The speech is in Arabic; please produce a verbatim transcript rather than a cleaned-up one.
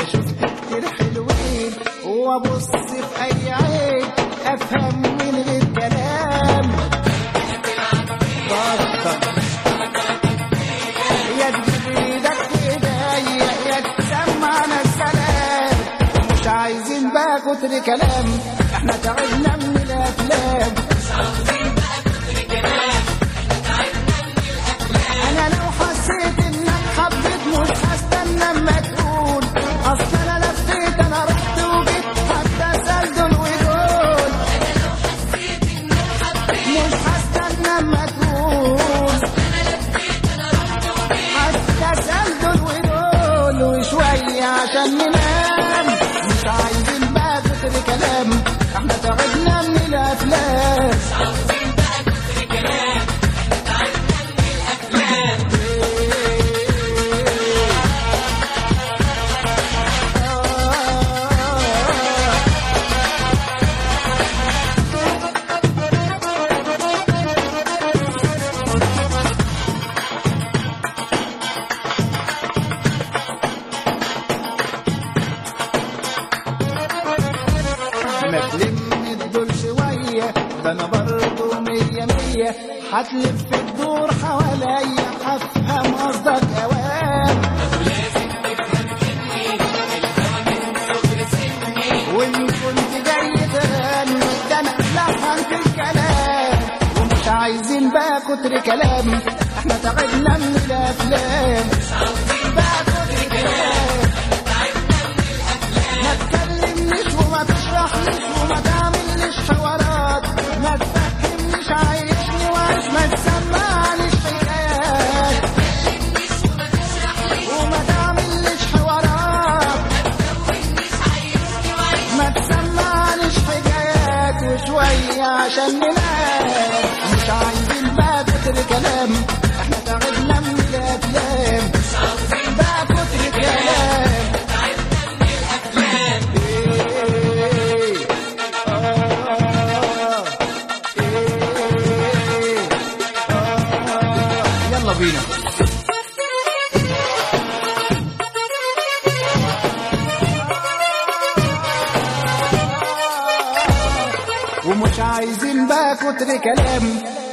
شفت كتير حلوين وابص في اي عين افهم من غير كلام. يا تجيب ايدك في ايديا يا تسمعنا السلام. مش عايزين بقى كتر كلام احنا تعبنا من الافلام. مش عاوزين بقى كتر كلام احنا تعبنا من الافلام. انا لو حسيت انك حبيت مش هستنى اما تقول اصل انا لفيت انا رحت وجيت حتى سال دول ودول. انا لو حسيت انك حبيت مش هستنى اما تقول اصل انا لفيت انا رحت وجيت حتى سال دول ودول. وشويه عشان ننام مش عايزين بقى كتر كلام احنا تعبنا من الافلام. مش عاوزين بقى كتر كلام احنا تعبنا من الافلام. ما تلم الدول شوية ده انا برضه مية مية هتلف الدور حواليا هفهم قصدك اوام. لازم تفهم مني الهوى من صغر سني وان كنت جاي تغني ده انا لحن في الكلام. ومش عايزين بقى كتر كلام احنا تعبنا من الافلام. مش عاوزين بقى كتر كلام احنا تعبنا من الافلام. ما تكلمنيش وما تشرحليش وما تعمليش حوارات ما تفهمنيش عايشني وعيش ما تسمعنيش حكايات. ما تكلمنيش وما تشرحليش وما تعمليش حوارات ما تفهمنيش عايشني وعيش ما تسمعنيش حكايات. وشوية عشان ننام مش عايزين بقى كتر كلام احنا تعبنا من الافلام. مش عاوزين بقى كتر كلام تعبنا من الافلام. يلا بينا ومش عايزين بقى كتر كلام